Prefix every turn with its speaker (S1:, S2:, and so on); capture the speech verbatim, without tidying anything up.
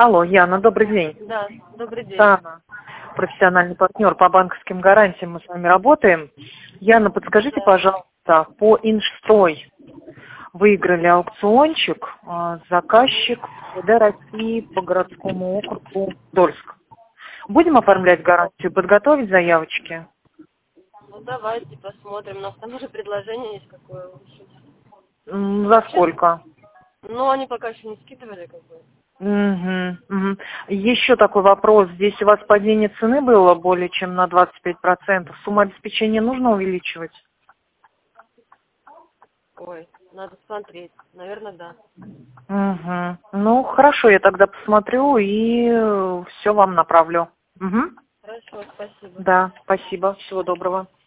S1: Алло, Яна, добрый день.
S2: Да, добрый день.
S1: Яна, профессиональный партнер по банковским гарантиям, мы с вами работаем. Яна, подскажите,
S2: Да.
S1: пожалуйста, по Инжстрой выиграли аукциончик, а, заказчик МВД России по городскому округу Дольск. Будем оформлять гарантию, подготовить заявочки?
S2: Ну давайте посмотрим. У нас там уже предложение есть какое лучше.
S1: М, За сколько?
S2: Ну, они пока еще не скидывали, как бы.
S1: Угу, угу. Еще такой вопрос. Здесь у вас падение цены было более чем на двадцать пять процентов. Сумму обеспечения нужно увеличивать?
S2: Ой, надо смотреть. Наверное, да.
S1: Угу. Ну, хорошо, я тогда посмотрю и все вам направлю. Угу.
S2: Хорошо, спасибо.
S1: Да, спасибо. Всего доброго.